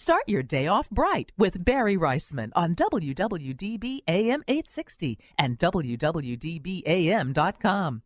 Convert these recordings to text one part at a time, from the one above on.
Start your day off bright with Barry Reisman on WWDB AM 860 and WWDBAM.com.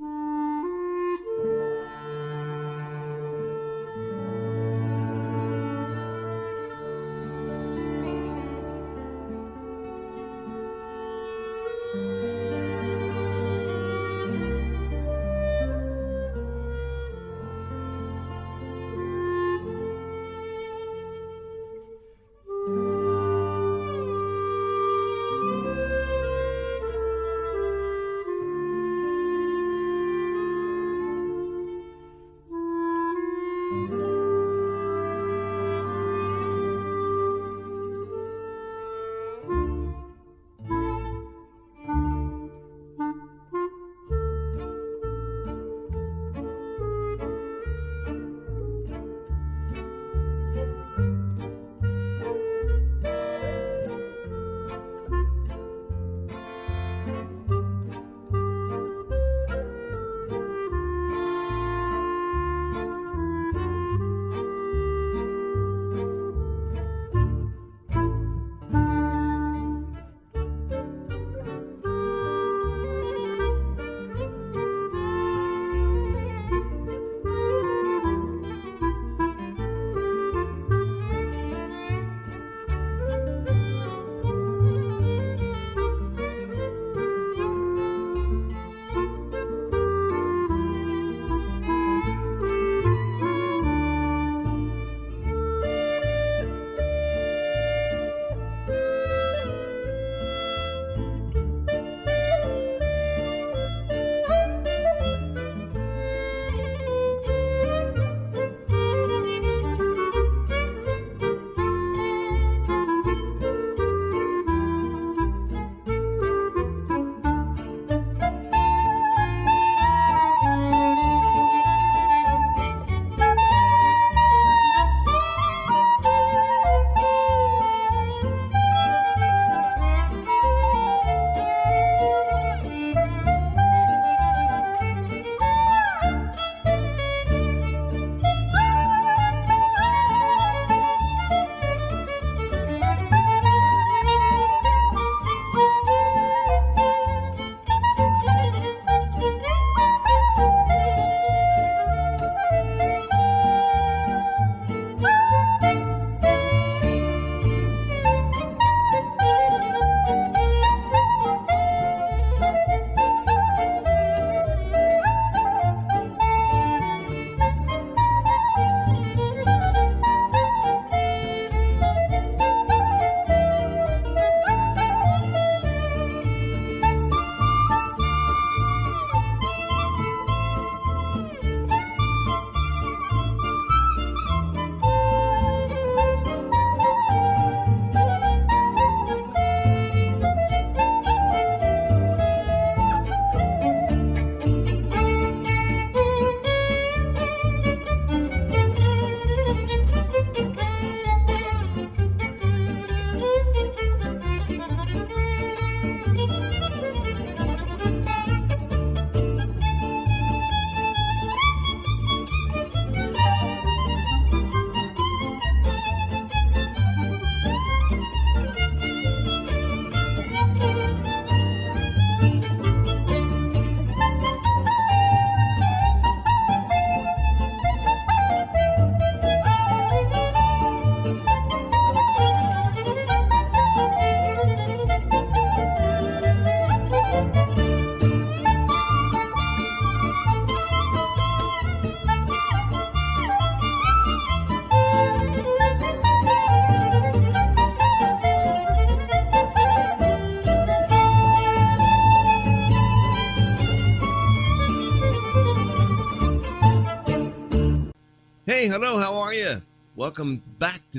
Hey, hello, how are you? Welcome back to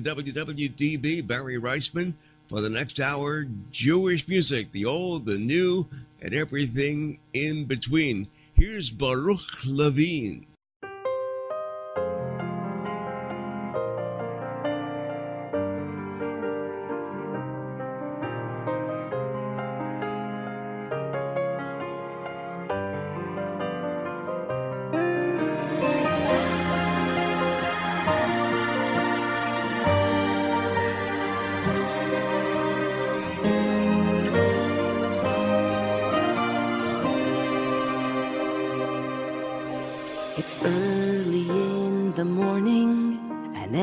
WWDB, Barry Reisman, for the next hour, Jewish music, the old, the new, and everything in between. Here's Baruch Levine.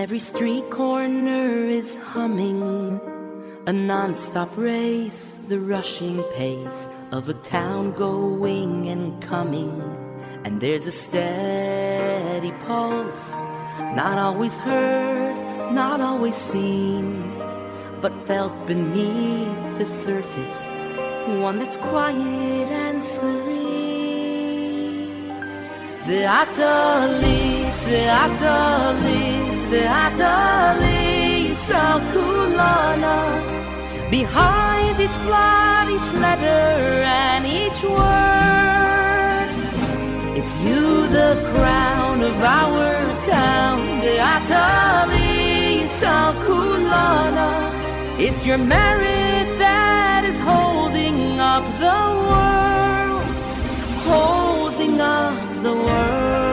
Every street corner is humming, a non-stop race, the rushing pace of a town going and coming. And there's a steady pulse, not always heard, not always seen, but felt beneath the surface, one that's quiet and serene. The Atalis, the Atalis, the Atalis of Kulana. Behind each plot, each letter, and each word, it's you, the crown of our town, the Atalis of Kulana. It's your merit that is holding up the world, holding up the world.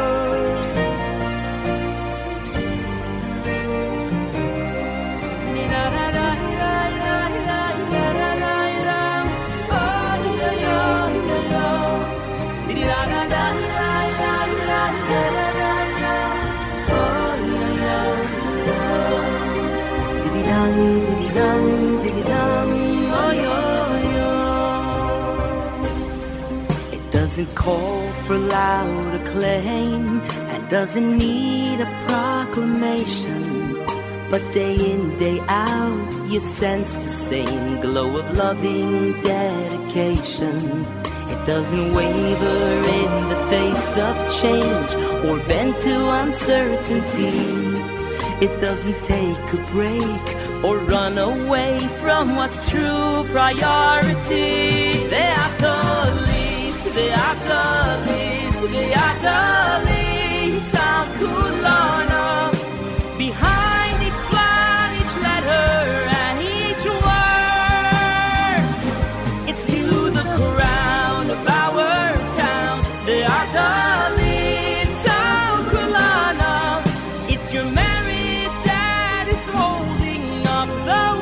It doesn't call for loud acclaim and doesn't need a proclamation, but day in, day out, you sense the same glow of loving dedication. It doesn't waver in the face of change or bend to uncertainty. It doesn't take a break or run away from what's true priority. The Atalis, the Atalis, the Atalis of Kulana. Behind each plot, each letter, and each word, it's you, the crown of our town, the Atalis of Kulana. It's your merit that is holding up the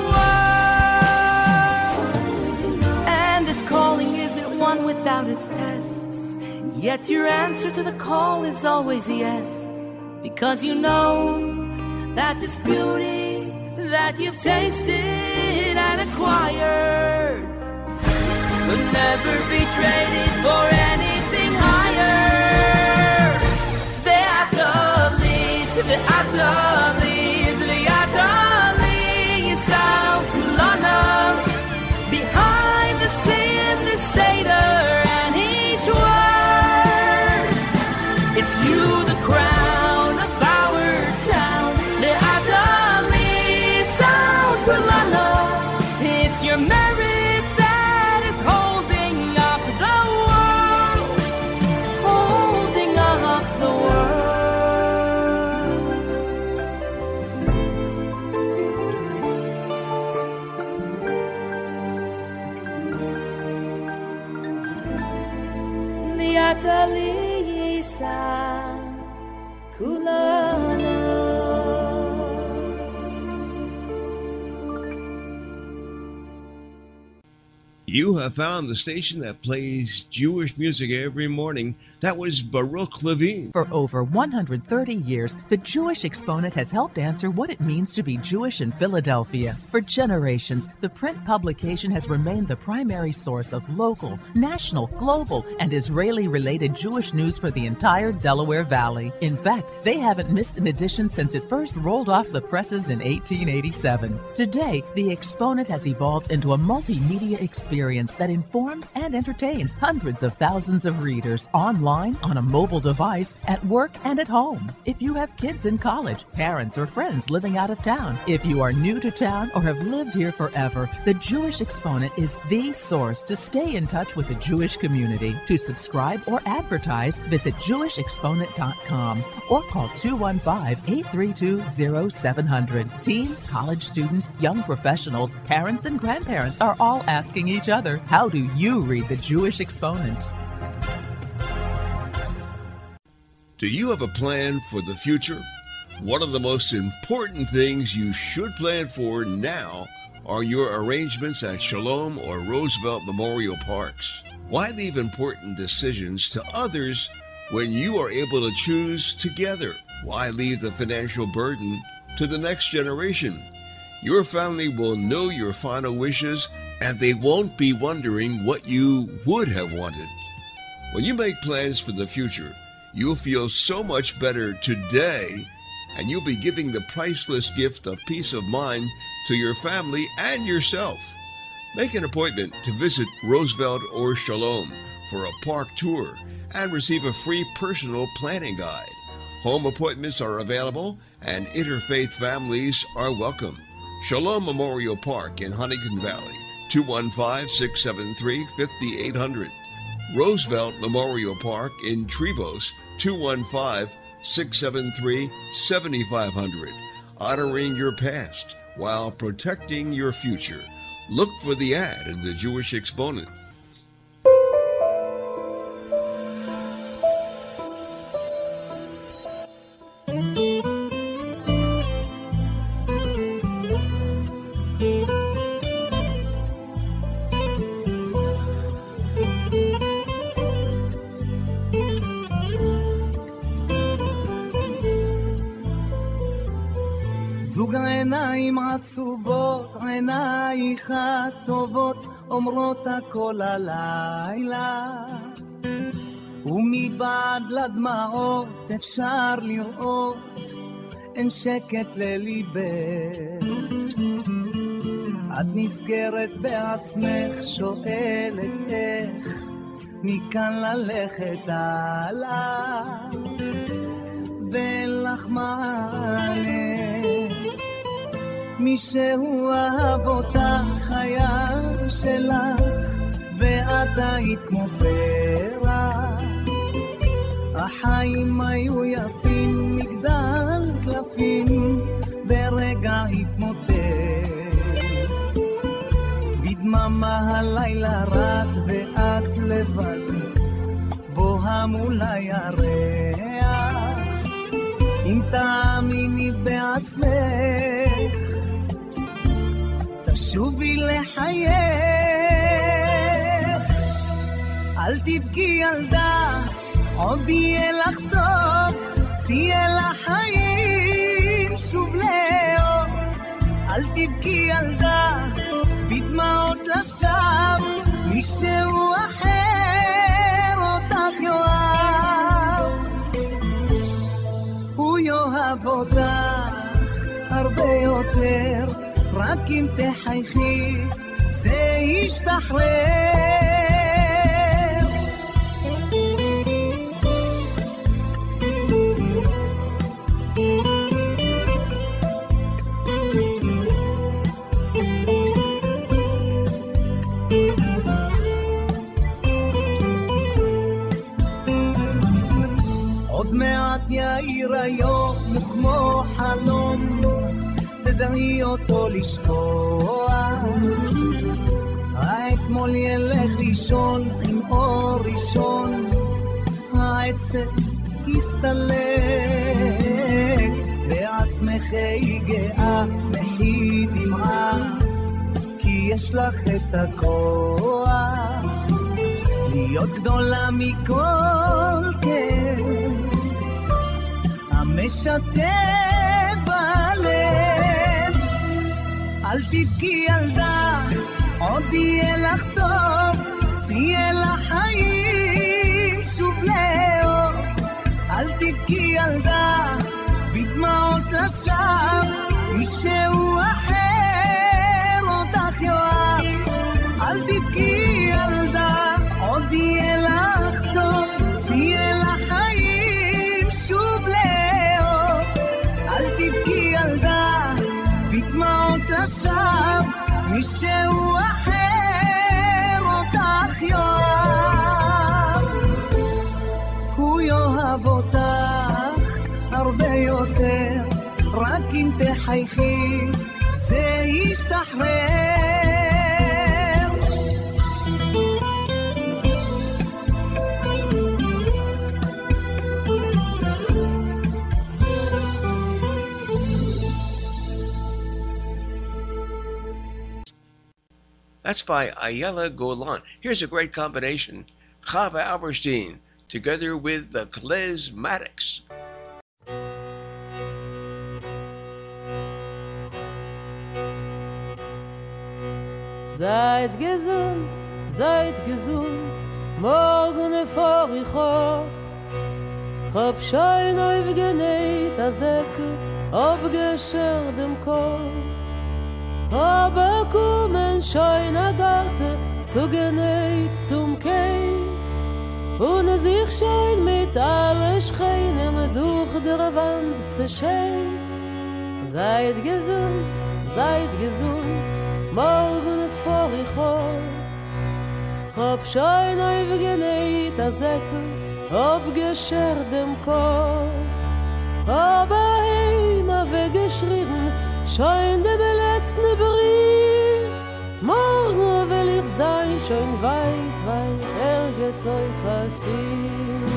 world. And this calling isn't one without its tests, yet your answer to the call is always yes, because you know that this beauty that you've tasted and acquired could never be traded for anything higher. The Atalis, the Atalis, the Atalis of Kulana. Behind the synthesizer and each word, it's you, the crown of our town, the Atalis of Kulana. It's your merit that is holding up the world, holding up the world. The Atalis of Kulana. You have found the station that plays Jewish music every morning. That was Baruch Levine. For over 130 years, the Jewish Exponent has helped answer what it means to be Jewish in Philadelphia. For generations, the print publication has remained the primary source of local, national, global, and Israeli-related Jewish news for the entire Delaware Valley. In fact, they haven't missed an edition since it first rolled off the presses in 1887. Today, the Exponent has evolved into a multimedia experience that informs and entertains hundreds of thousands of readers online, on a mobile device, at work, and at home. If you have kids in college, parents or friends living out of town, if you are new to town or have lived here forever, the Jewish Exponent is the source to stay in touch with the Jewish community. To subscribe or advertise, visit jewishexponent.com or call 215-832-0700. Teens, college students, young professionals, parents, and grandparents are all asking each other, how do you read the Jewish Exponent? Do you have a plan for the future? One of the most important things you should plan for now are your arrangements at Shalom or Roosevelt Memorial Parks. Why leave important decisions to others when you are able to choose together? Why leave the financial burden to the next generation? Your family will know your final wishes, and they won't be wondering what you would have wanted. When you make plans for the future, you'll feel so much better today, and you'll be giving the priceless gift of peace of mind to your family and yourself. Make an appointment to visit Roosevelt or Shalom for a park tour and receive a free personal planning guide. Home appointments are available and interfaith families are welcome. Shalom Memorial Park in Huntington Valley, 215-673-5800. Roosevelt Memorial Park in Trevose, 215-673-7500. Honoring your past while protecting your future. Look for the ad in the Jewish Exponent. זוג עיניים עצובות, עינייך הטובות, אומרות הכל הלילה. ומבעד לדמעות אפשר לראות, אין שקט לליבך. את נסגרת בעצמך, שואלת איך, מכאן ללכת הלאה, ואין לך מענה. מישהו אהב אותך, היה שלך, ואת היית כמו פרח. החיים היו יפים, מגדל קלפים, ברגע התמוטט. בדממה הלילה רד, ואת לבד, בוהה מול הירח. אם תאמיני בעצמך, תשובי לחייך. אל תבכי ילדה, עוד יהיה לך טוב, צייה לחיים שוב לאור. אל תבכי ילדה, בדמעות לשווא, מישהו אחר אותך יאהב. הוא יאהב אותך הרבה יותר, רק אם תחייכי זה ישתחרר. עוד מעט יאיר היום וכמו חלום, תדעי אותו לשכוח. האתמול ילך לישון עם אור ראשון, העצב יסתלק. בעצמך היא גאה, מחי דמעה, כי יש לך את הכוח להיות גדולה מכל כן, המשתף בלב. אל תבכי ילדה, עוד יהיה לך טוב, צייה לחיים שוב לאור. אל תבכי ילדה, בדמעות לשווא, מישהו אחר אותך יאהב. אל תבכי ילדה, עוד יהיה לך טוב, צייה לחיים שוב לאור. אל תבכי ילדה, בדמעות לשווא, מישהו אחר אותך יאהב. הוא יאהב אותך הרבה יותר, רק אם תחייכי זה ישתחרר. That's by Ayala Golan. Here's a great combination. Chava Alberstein, together with the Klezmatics. Seid gesund, morgen vor ich hab schein auf geneit az Ekel, abgeschert dem Kopf. Aber kommen schein a Garte, zu geneit zum Keit, und sich schein mit alle Scheinem durch der Wand zerscheit. Seid gesund, morgen vor ich hab schein auf geneit az Ekel, abgeschert dem Kopf. Aber heima weggeschrieben, schein dem letzten Brief. Morgen will ich sein, schon weit, weit, geht's auf das Schiff.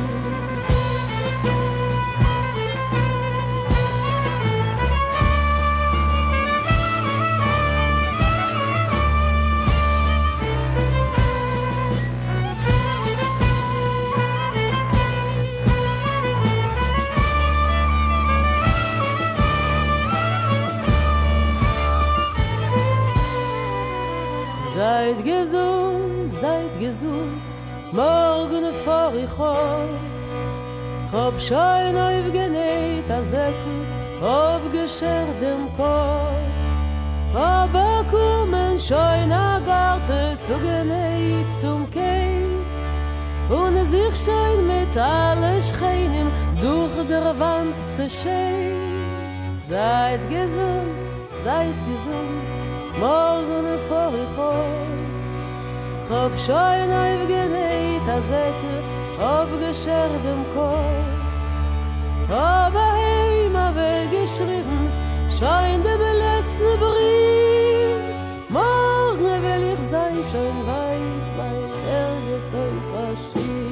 Seid gesund, morgen vor ich hab schein auf geneit az Ekel, abgeschert dem Kopf. Aber kommen schein a Garte, zu geneit zum Keit, und sich schein mit alle Scheinem durch der Wand zerscheit. Seid gesund, morgen vor ich hab schein auf geneit az Ekel, abgeschert dem Kopf. Aber heima weggeschrieben, schein dem letzten Brief. Morgen will ich sein, schon weit, weit, geht's auf das Schiff.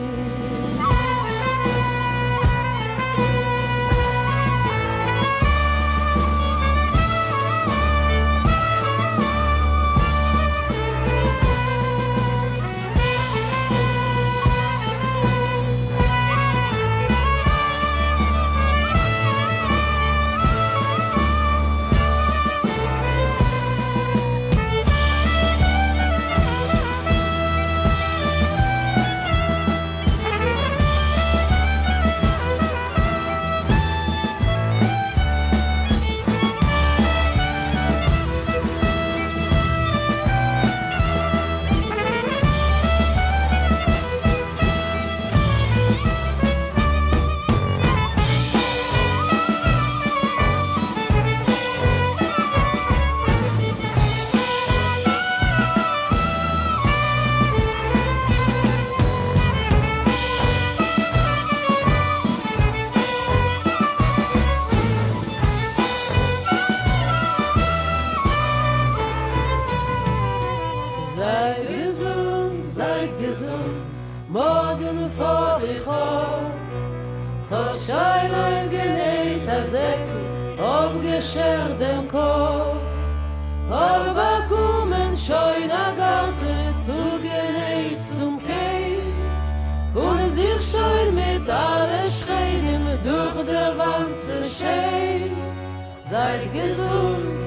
Abgeschert dem Kopf, aber kommen schein a Garte, zu geneit zum Keit, und sich schein mit alle Scheinem durch der Wand zerscheit. Seid gesund,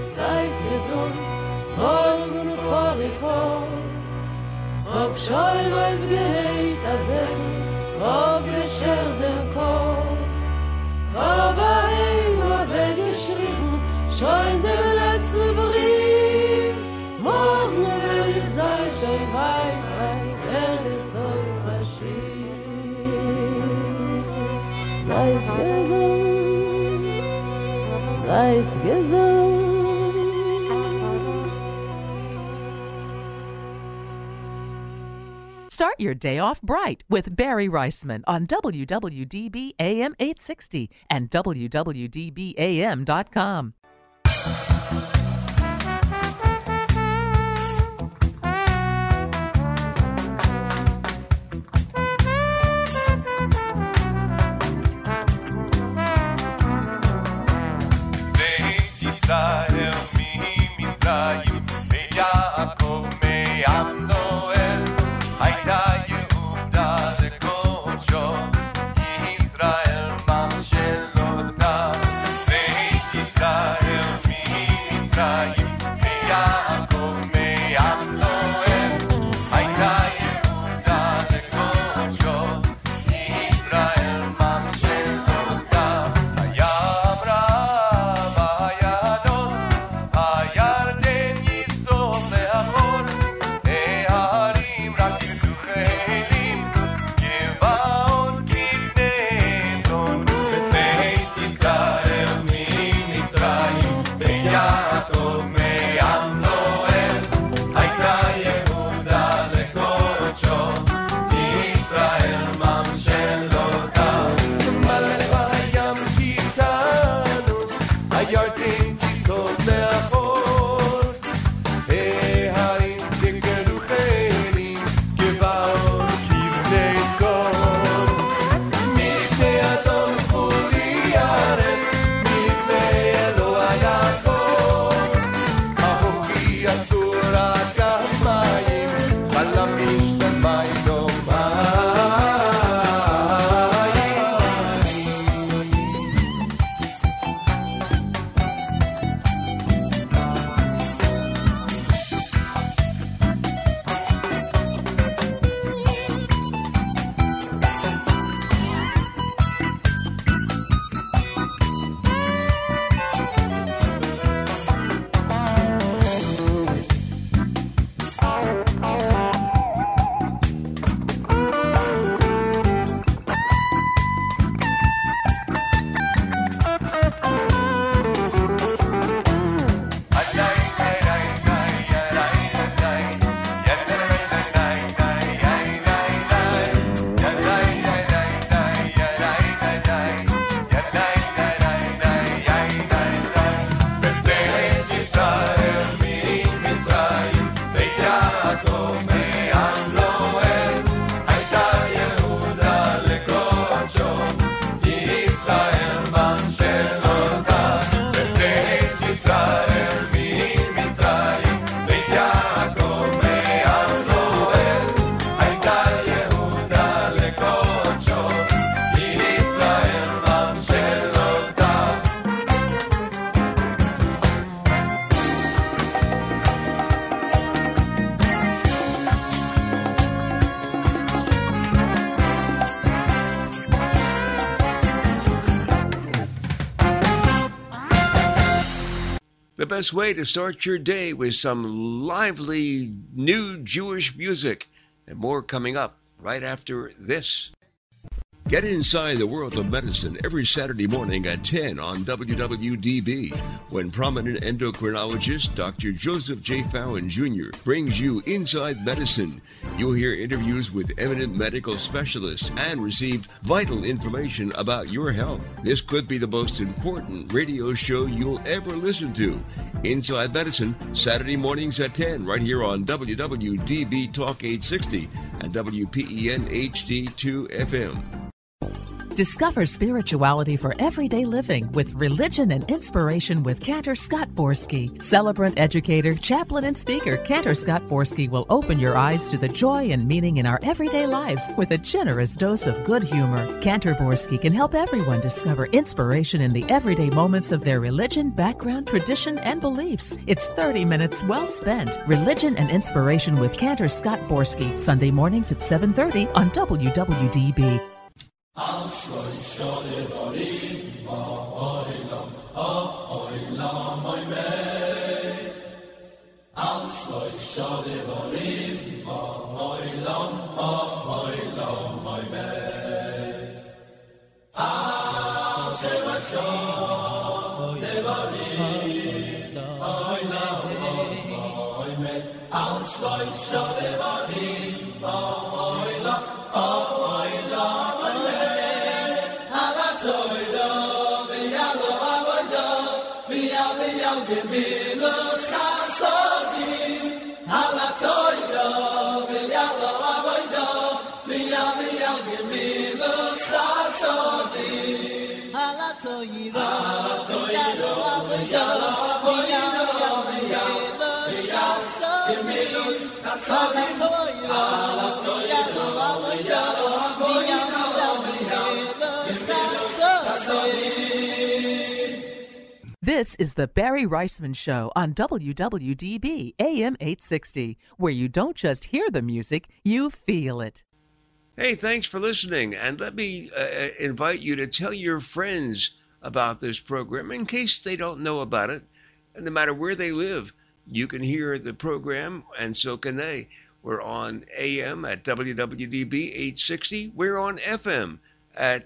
morgen vor ich hab schein auf geneit az Ekel, abgeschert dem Kopf. Aber heima weggeschrieben, schein dem letzten Brief. Morgen will ich sein, schon weit, weit, geht's auf das Schiff. Seid gesund. Start your day off bright with Barry Reisman on WWDB AM 860 and WWDBAM.com. Israel, the best way to start your day with some lively new Jewish music, and more coming up right after this. Get inside the world of medicine every Saturday morning at 10 on WWDB, when prominent endocrinologist Dr. Joseph J. Fallon Jr. brings you Inside Medicine. You'll hear interviews with eminent medical specialists and receive vital information about your health. This could be the most important radio show you'll ever listen to. Inside Medicine, Saturday mornings at 10, right here on WWDB Talk 860 and WPEN HD2 FM. Discover spirituality for everyday living with Religion and Inspiration with Cantor Scott Borski. Celebrant, educator, chaplain, and speaker Cantor Scott Borski will open your eyes to the joy and meaning in our everyday lives with a generous dose of good humor. Cantor Borski can help everyone discover inspiration in the everyday moments of their religion, background, tradition, and beliefs. It's 30 minutes well spent. Religion and Inspiration with Cantor Scott Borski, Sunday mornings at 7:30 on WWDB. Al Shroi Shodevarim Ba'olam Ha'olam Oimei Al Shroi Shodevarim Ba'olam Ha'olam Oimei Al Shroi Shodevarim Ba'olam Oimei Al Shroi Shodevarim Ba'olam Ha'olam Gemilas Chasodim, Halatoida, V'yalo Avoida, V'yal Gemilas Chasodim, Halatoida, V'yalo Avoida, V'yal Gemilas Chasodim, Halatoida, V'yalo Avoida, V'yal Chasodim. This is the Barry Reisman Show on WWDB AM 860, where you don't just hear the music, you feel it. Hey, thanks for listening, and let me invite you to tell your friends about this program in case they don't know about it. And no matter where they live, you can hear the program, and so can they. We're on AM at WWDB 860. We're on FM at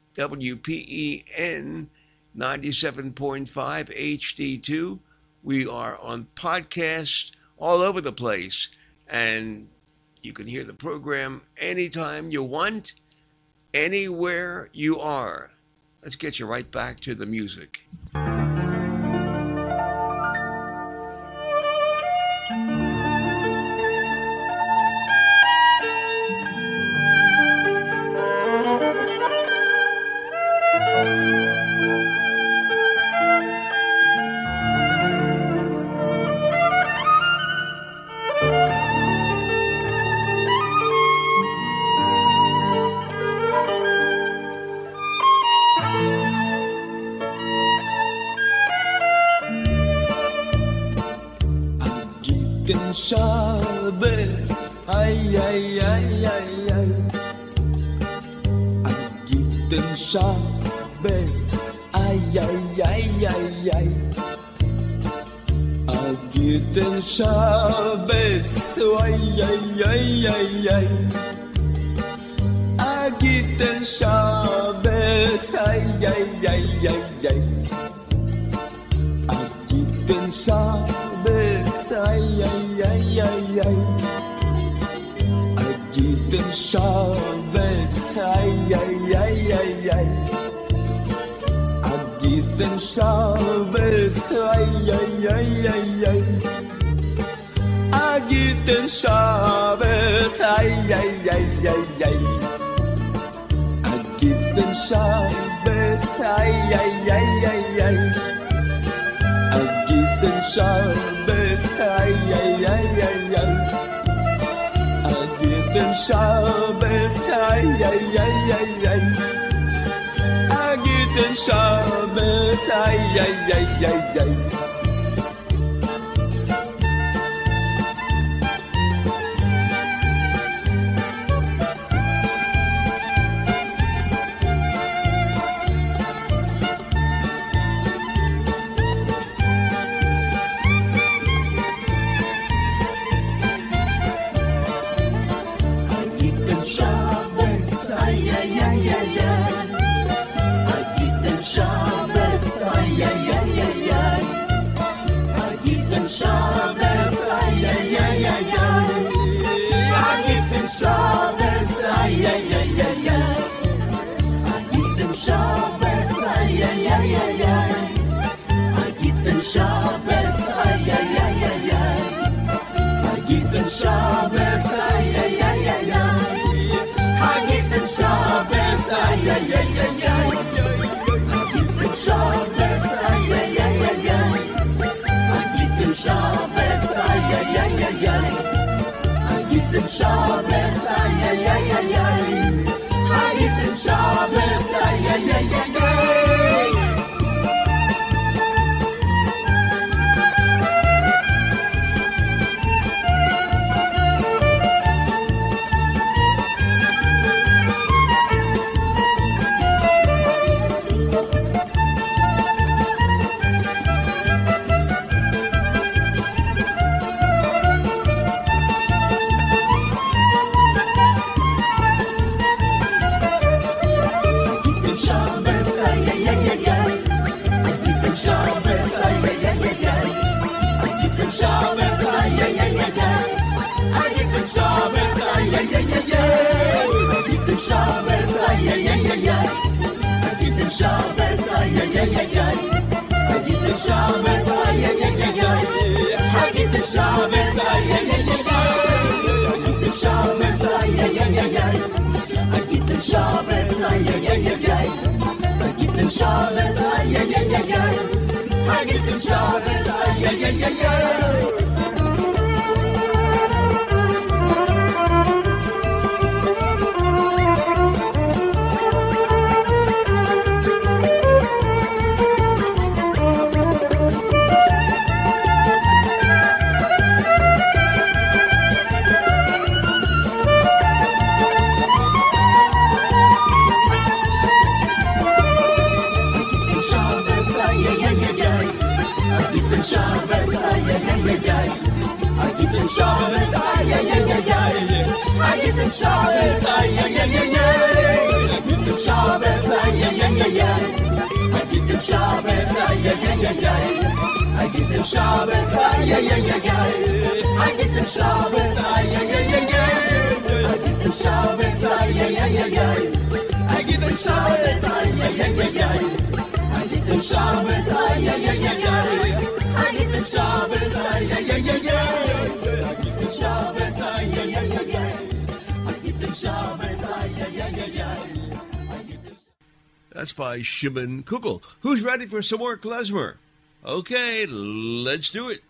WPEN 97.5 HD2. We are on podcasts all over the place, and you can hear the program anytime you want, anywhere you are. Let's get you right back to the music. Shabbos, ay, ay, ay, ay, ay. Agiten Shabbos, ay, ay, ay, ay, ay. Agiten Shabbos, ay, ay, ay, ay, ay. Agiten Shabbos, ay, ay, ay, ay, ay. Agiten Shabbos, ay, ay, ay, ay, ay. Agiten Shabbos, ay, ay, ay, ay, ay. Agiten Shabbos, ay, ay, ay, ay, ay. Agiten Shabbos, ay, ay, ay, ay, ay. Agiten Shabbos, ay, ay, ay, ay, ay. Agiten Shabbos, ay, ay, ay, ay, ay. Agiten Shabbos, ay, ay, ay, ay, ay. Agiten Shabbos, ay, ay, ay, ay, ay. Shabbos, ay, ay, ay, ay, ay. Hagiten Shabbos, ay, ay, ay, ay, ay. Hagiten Shabbos, ay, ay, ay, ay, ay. Hagiten Shabbos, ay, ay, ay, ay, ay. Hagiten Shabbos, ay, ay, ay, ay, ay. Hagiten Shabbos, ay, ay, ay, ay, ay. Hagiten Shabbos, ay, ay, ay, ay, ay. Shabbos, ay, ay, ay, ay, ay. Hagiten Shabbos, ay, ay, ay, ay, ay. Hagiten Shabbos, ay, ay, ay, ay, ay. Hagiten Shabbos, ay, ay, ay, ay, ay. Hagiten Shabbos, ay, ay, ay, ay, ay. Hagiten Shabbos, ay, ay, ay, ay, ay. Hagiten Shabbos, ay, ay, ay, ay, ay. Shabbos, ay, ay, ay, ay, ay. Hagiten Shabbos, ay, ay, ay, ay, ay. Hagiten Shabbos, ay, ay, ay, ay, ay. Hagiten Shabbos, ay, ay, ay, ay, ay. Hagiten Shabbos, ay, ay, ay, ay, ay. Hagiten Shabbos, ay, ay, ay, ay, ay. Hagiten Shabbos, ay, ay, ay, ay, ay. Hagiten Shabbos, ay, ay, ay, ay, ay. Hagiten Shabbos, ay, ay, ay, ay, ay. Hagiten Shabbos, ay, ay, ay, ay, ay. Hagiten Shabbos, ay, ay, ay, ay, ay. Hagiten Shabbos, ay, ay, ay, ay, ay. Hagiten Shabbos, ay, ay, ay, ay, ay. That's by Shimon Kugel. Who's ready for some more klezmer? Okay, let's do it.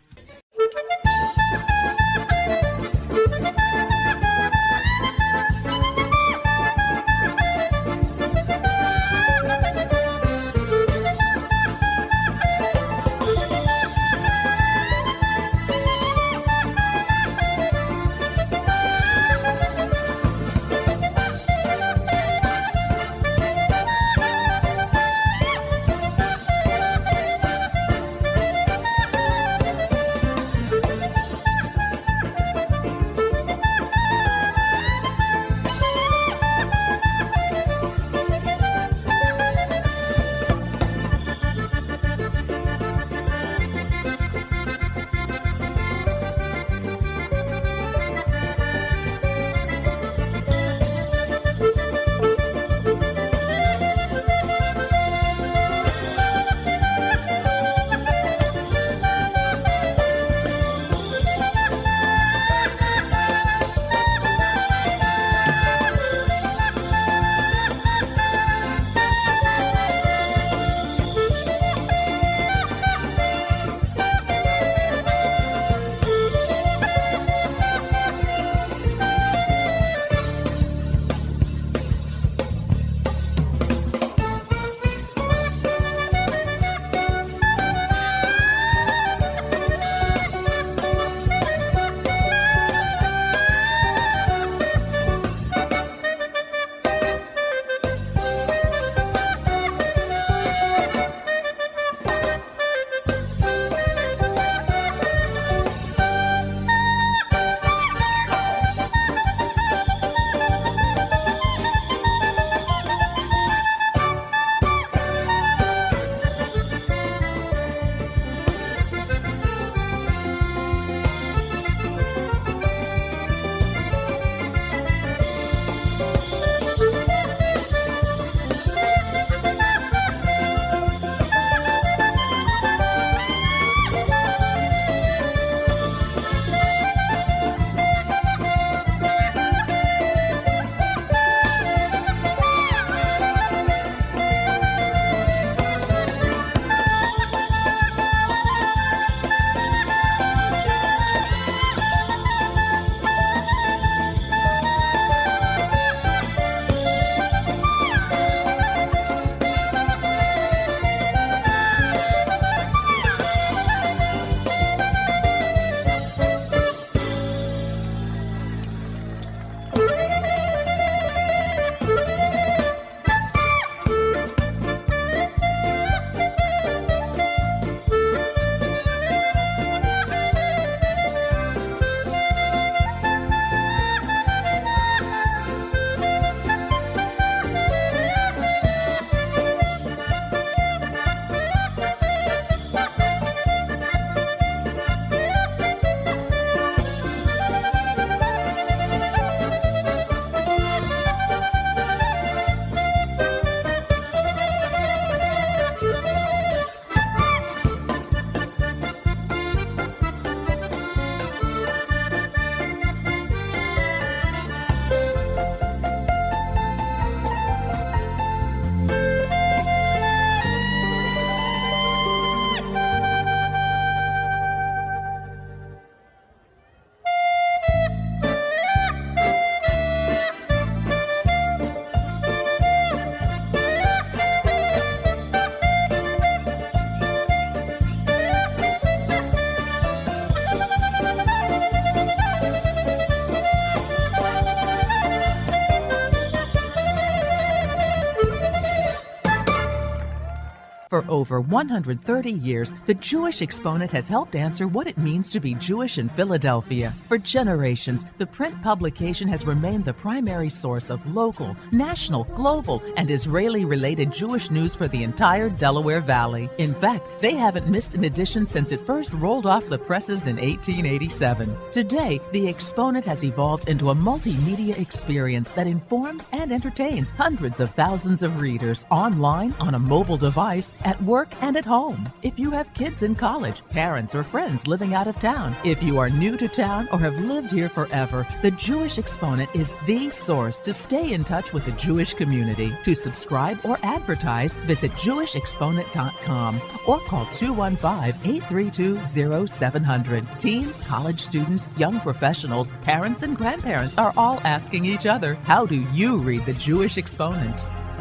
over 130 years, the Jewish Exponent has helped answer what it means to be Jewish in Philadelphia. For generations, the print publication has remained the primary source of local, national, global, and Israeli-related Jewish news for the entire Delaware Valley. In fact, they haven't missed an edition since it first rolled off the presses in 1887. Today, the Exponent has evolved into a multimedia experience that informs and entertains hundreds of thousands of readers online, on a mobile device, at work, and at home. If you have kids in college, parents or friends living out of town, if you are new to town or have lived here forever, the Jewish Exponent is the source to stay in touch with the Jewish community. To subscribe or advertise, visit jewishexponent.com or call 215-832-0700. Teens, college students, young professionals, parents, and grandparents are all asking each other, how do you read the Jewish Exponent?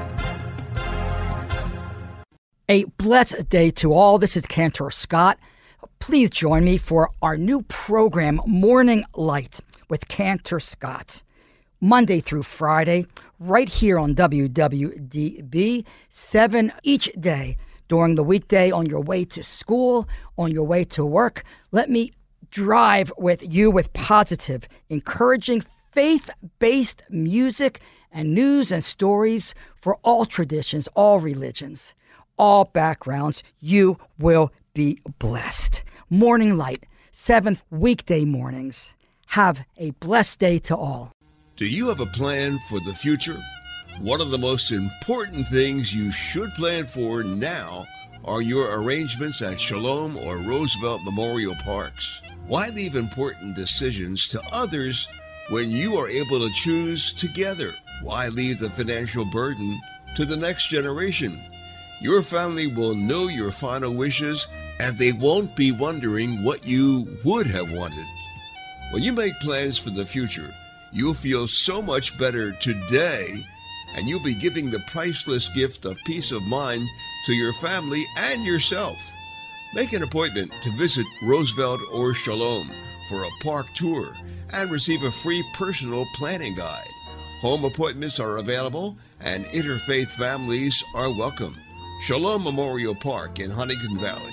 A blessed day to all. This is Cantor Scott. Please join me for our new program, Morning Light with Cantor Scott. Monday through Friday, right here on WWDB, 7 each day. During the weekday, on your way to school, on your way to work, let me drive with you with positive, encouraging, faith-based music and news and stories for all traditions, all religions, all backgrounds. You will be blessed. Morning Light, 7th weekday mornings. Have a blessed day to all. Do you have a plan for the future? One of the most important things you should plan for now are your arrangements at Shalom or Roosevelt Memorial Parks. Why leave important decisions to others when you are able to choose together? Why leave the financial burden to the next generation? Your family will know your final wishes, and they won't be wondering what you would have wanted. When you make plans for the future, you'll feel so much better today, and you'll be giving the priceless gift of peace of mind to your family and yourself. Make an appointment to visit Roosevelt or Shalom for a park tour and receive a free personal planning guide. Home appointments are available, and interfaith families are welcome. Shalom Memorial Park in Huntington Valley,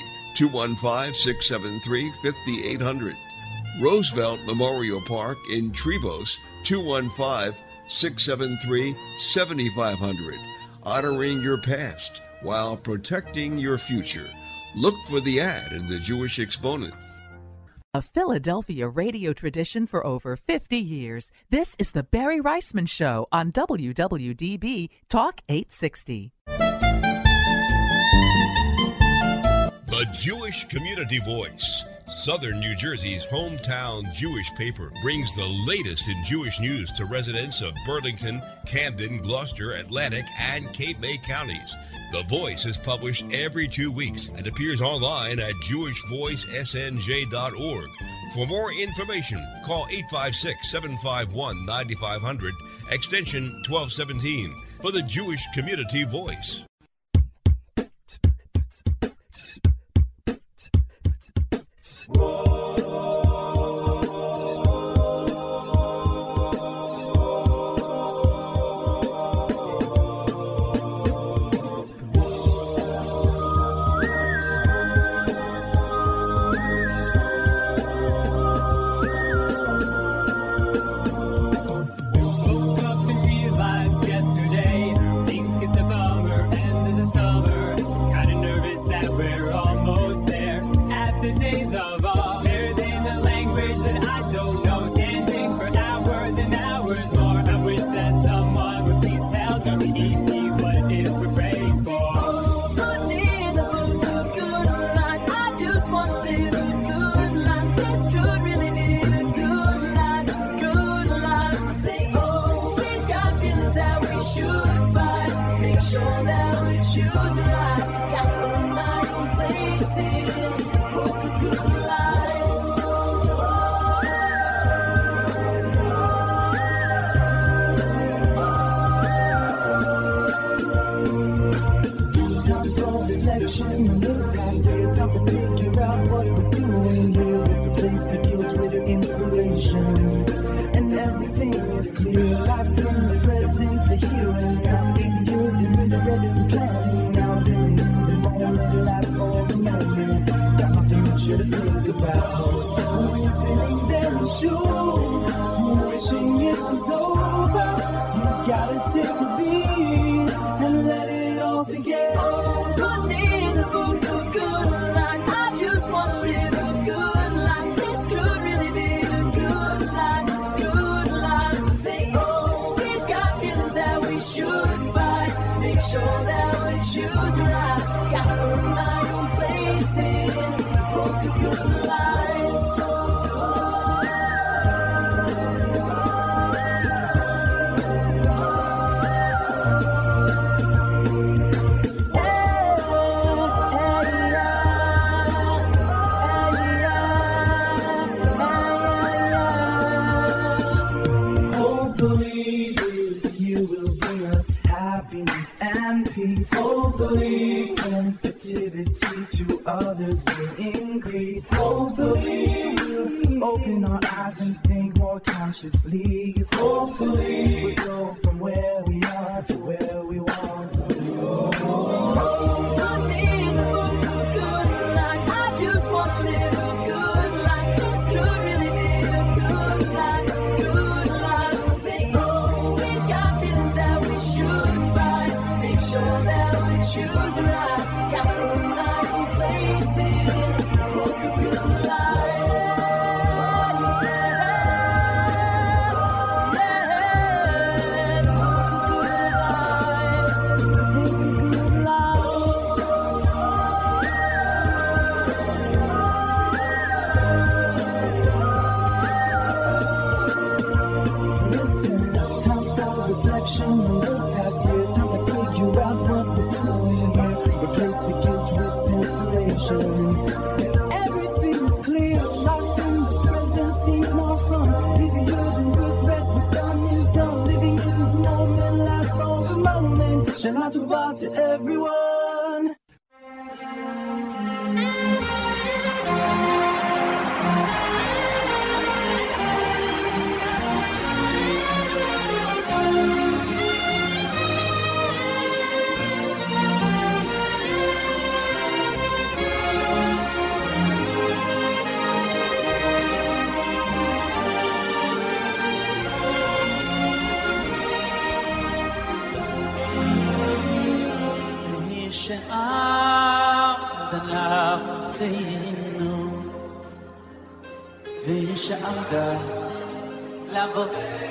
215-673-5800. Roosevelt Memorial Park in Trevose, 215-673-7500. Honoring your past while protecting your future. Look for the ad in the Jewish Exponent. A Philadelphia radio tradition for over 50 years. This is the Barry Reisman Show on WWDB Talk 860. The Jewish Community Voice, Southern New Jersey's hometown Jewish paper, brings the latest in Jewish news to residents of Burlington, Camden, Gloucester, Atlantic, and Cape May counties. The Voice is published every 2 weeks and appears online at jewishvoicesnj.org. For more information, call 856-751-9500, extension 1217, for the Jewish Community Voice. Choose right, got the night and place it, hope the good life. think about when you're sitting there and sure, wishing it was over. You gotta take a beat and let it all sink in. Oh, put me in the book of good life. I just wanna live a good life. This could really be a good life, good life. Say, oh, we've got feelings that we should fight. Make sure that we choose right. Gotta earn my own place in book of good life. Hopefully, sensitivity to others will increase. Hopefully, we'll open our eyes and think more consciously. Hopefully, we'll go from where we are to where we want to go. I need a book of good life. I just want to live a good life. This could really be a good life, good life. Say, oh, we've got feelings that we should fight. Make sure that choose right, gotta earn my own place in book of good life. Listen, time for reflection. Look past here, time to figure out what's between. Replace the guilt with inspiration. Everything's clear, life in the present seems more fun. Easier than regrets, what's done is done. Living in this moment, last for the moment. Shall not vibe to everyone. ושעמד לבוא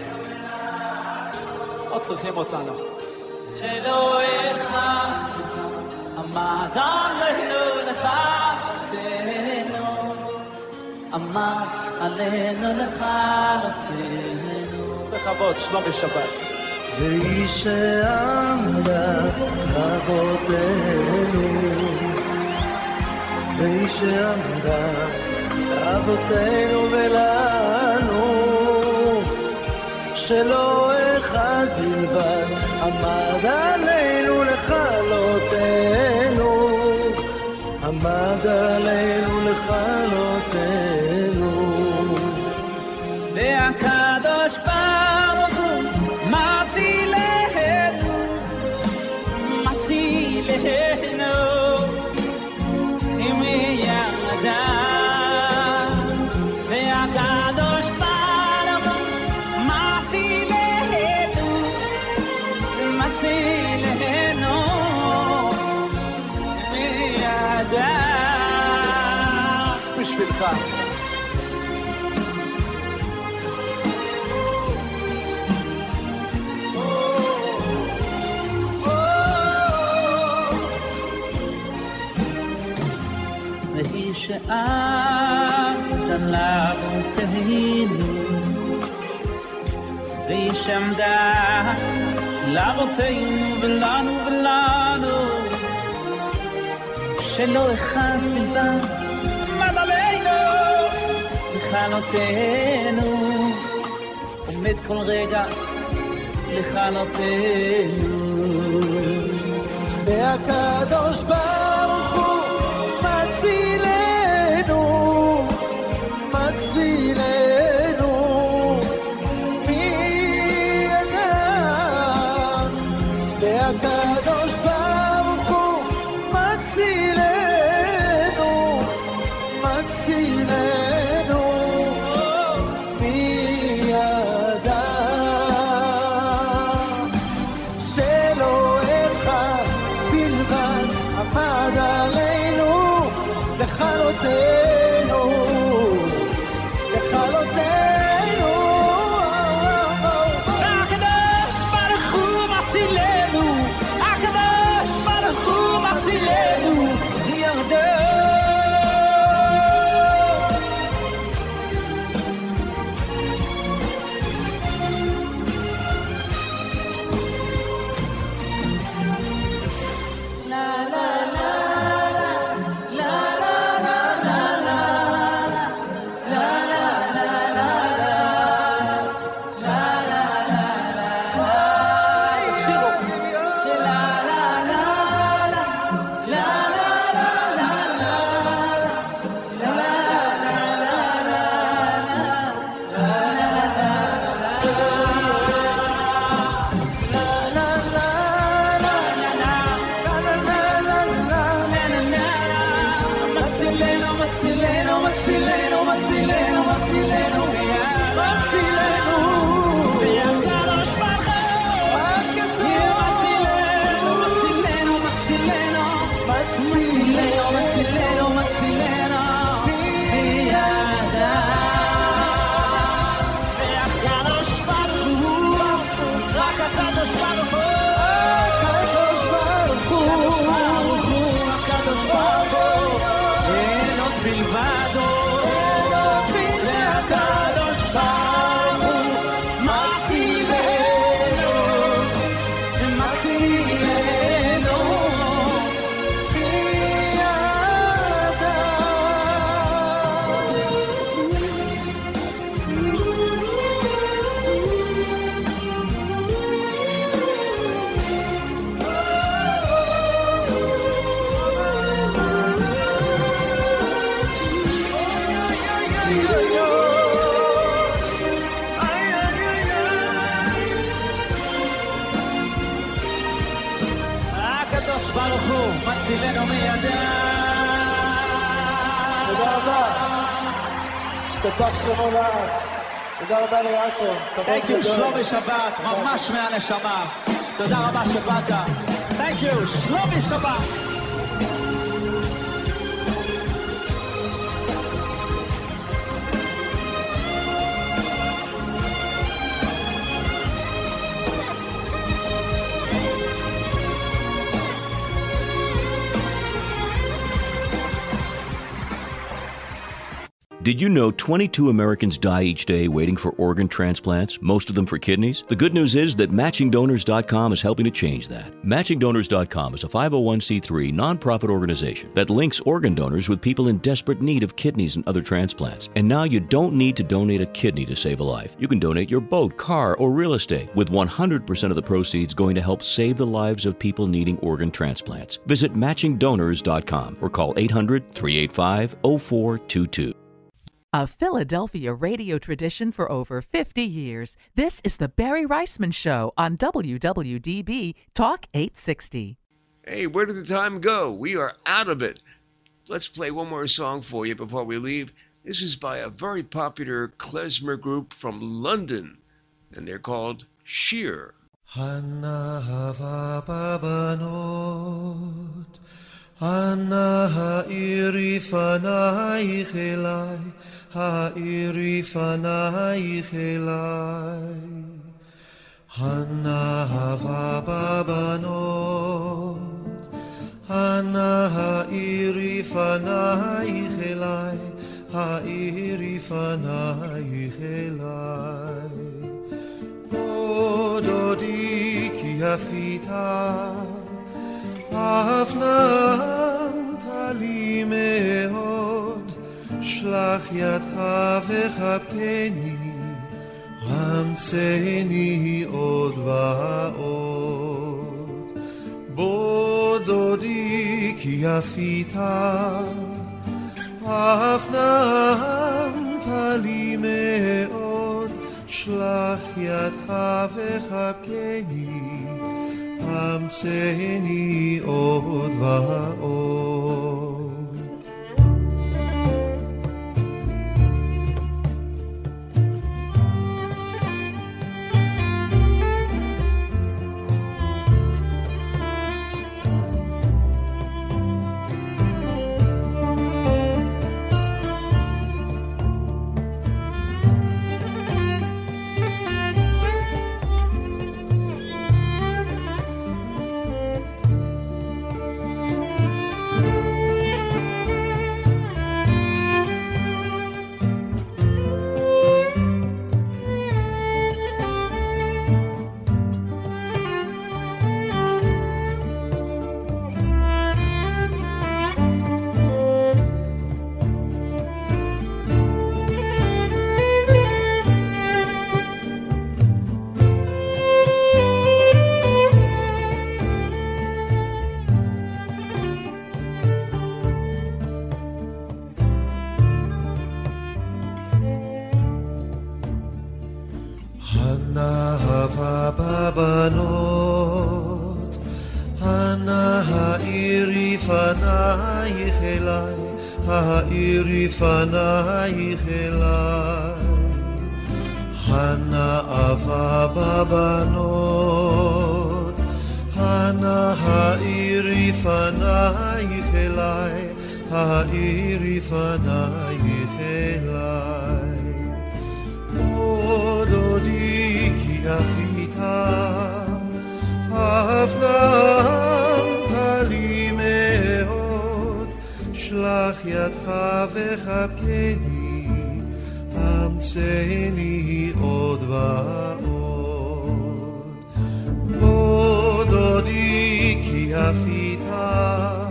עוד צריכים אותנו שלא אחד עמד עלינו לכלותנו עמד עלינו לכלותנו בכבוד שלומי שבת והיא שעמדה אבותינו והיא שעמדה אבותינו ולנו שלא אחד בלבד עמד עלינו לכלותנו עמד עלינו לכלותנו והקדוש ברוך הוא מצילנו מצילנו עם ידיו בשבילך והיא שעמדה לאבותינו והיא שעמדה לאבותינו ולנו ולנו שלא אחד בלבד עמד עלינו לכלותנו עומד כל רגע לכלותנו והקדוש ברוך הוא מצילנו מצילנו מידם והקדוש ברוך הוא מצילנו מצילנו הקדוש ברוך הוא מצילנו מידם. תודה רבה. שתתק שמו לעד. תודה רבה ליעקב. Thank you, שלומי שבת, ממש מהנשמה. תודה רבה שבאת. Thank you, שלומי שבת. Did you know 22 Americans die each day waiting for organ transplants, most of them for kidneys? The good news is that MatchingDonors.com is helping to change that. MatchingDonors.com is a 501c3 nonprofit organization that links organ donors with people in desperate need of kidneys and other transplants. And now you don't need to donate a kidney to save a life. You can donate your boat, car, or real estate, with 100% of the proceeds going to help save the lives of people needing organ transplants. Visit MatchingDonors.com or call 800-385-0422. A Philadelphia radio tradition for over 50 years, this is the Barry Reisman Show on WWDB Talk 860. Hey, where did the time go? We are out of it. Let's play one more song for you before we leave. This is by a very popular klezmer group from London, and they're called Sheer. Hanahava babanot, Hanahairi fanaich elai, Ha'iri fanaich elai. Hanahava babanot, Hanahairi fanaich elai, Ha'iri fanaich elai. Ododi ki hafita, Afnam tali meod, Shlach yadcha vechapeni, Hamtzeni od va'od. Bododi ki hafita, Afnam tali meod, Shlach yadcha vechapeni, Hamtzeni od va'od. babanot, Hana ha'iri fanayich elai, ha'iri fanayich elai. Hana ava babanot, Hana ha'iri fanayich elai, ha'iri fanayich elai. Ododi ki afita, הפנמת לי מאוד, שלח ידך וחבקני, המצאני עוד ועוד. בוא דודי כי הפיתה,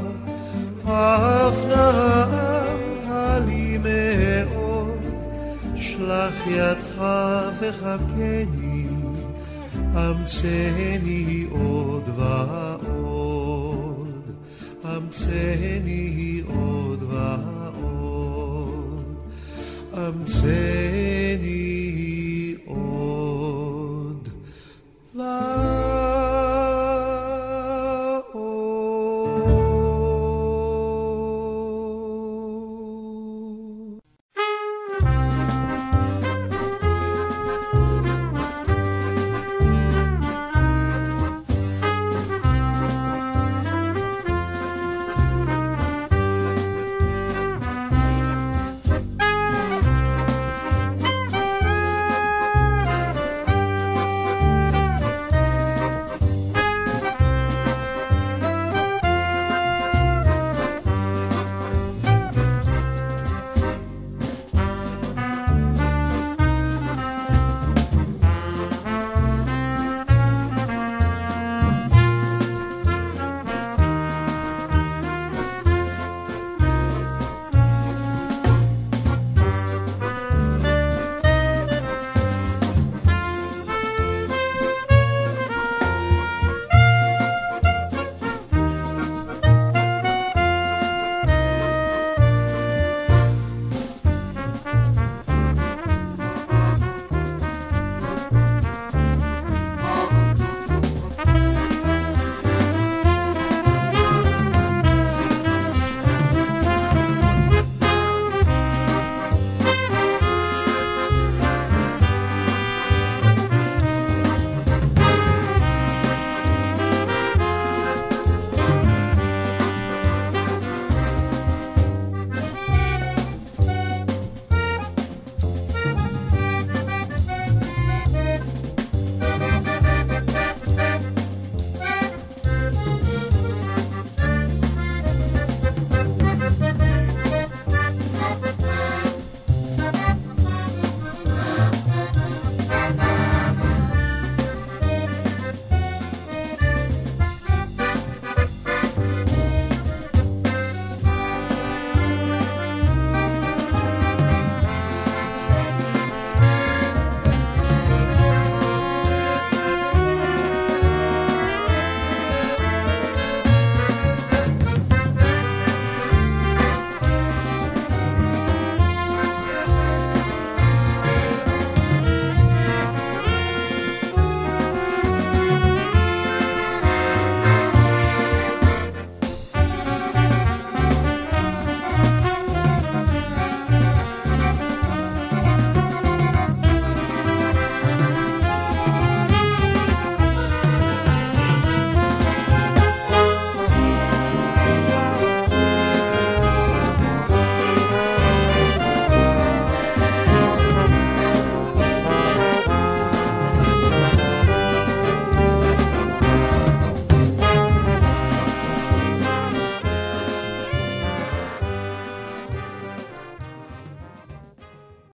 הפנמת לי מאוד, שלח ידך וחבקני, המצאני עוד ועוד, המצאני עוד ועוד. אמצי